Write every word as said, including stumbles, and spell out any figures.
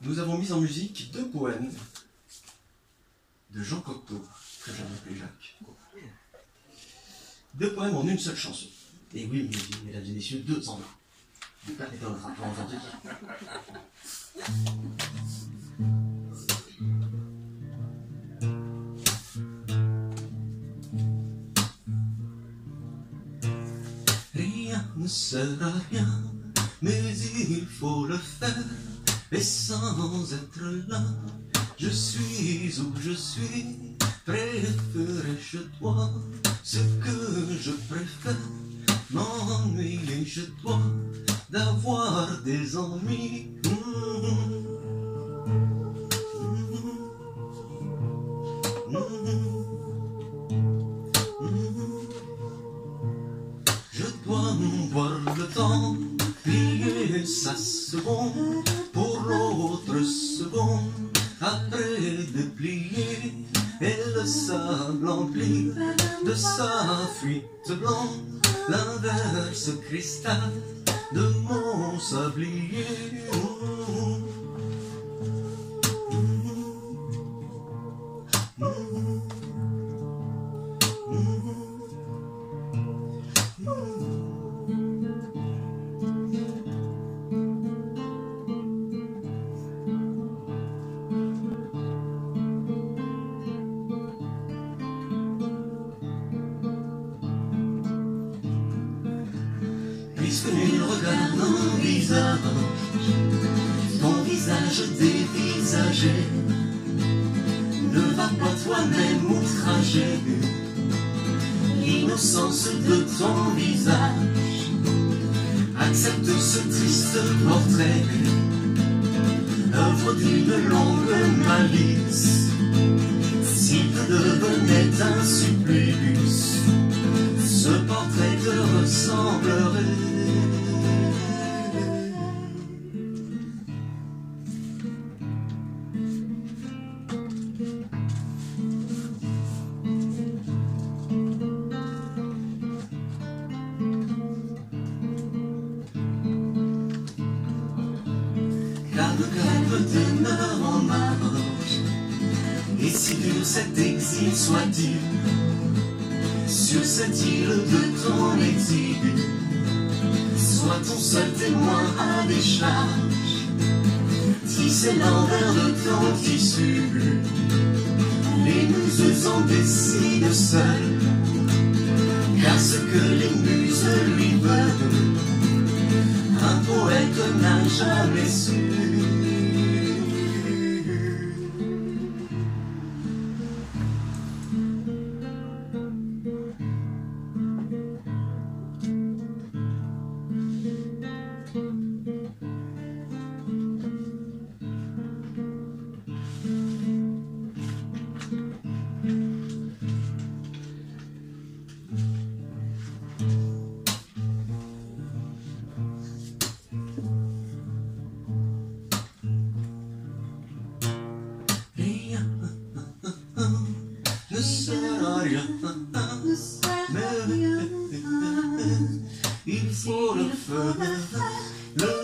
nous avons mis en musique deux poèmes de Jean Cocteau, très bien appelé Jacques. Deux poèmes en une seule chanson. Et oui, mesdames et messieurs, deux en un. Vous permettez notre rapport aujourd'hui. Rien ne sert à rien, mais il faut le faire. Et sans être là, je suis où je suis. Préférer chez toi ce que je préfère. M'ennuyer chez toi d'avoir des ennuis. Mmh. Mmh. Mmh. Je dois voir le temps plier sa seconde pour l'autre seconde. Après déplier et le sable empli de sa fuite blonde, l'inverse cristal de mon sablier. Mmh. Mmh. Mmh. Puisque nul regarde un visage, ton visage dévisagé, ne va pas toi-même outrager l'innocence de ton visage. Accepte ce triste portrait, œuvre d'une longue malice. S'il te devenait un supplice, ce portrait te ressemblerait. Calme, calme, demeure en marge, et si dur cet exil soit-il, sur cette île de ton exil, sois ton seul témoin à décharge. Tisser l'envers de ton tissu, les muses en décident seules, car ce que les muses lui veulent, un poète n'a jamais su. Ne sert à rien, mais il faut le faire. Le